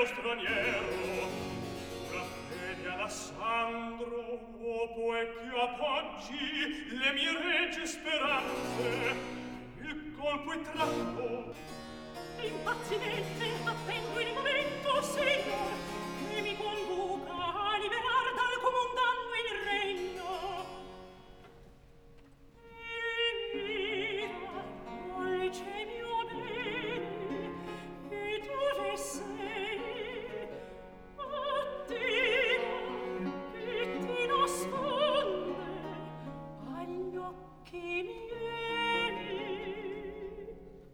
vero straniero, una fede ad Assandro, poiché appoggi le mie regge speranze, il colpo è tratto. Impaziente attendo il momento, signor,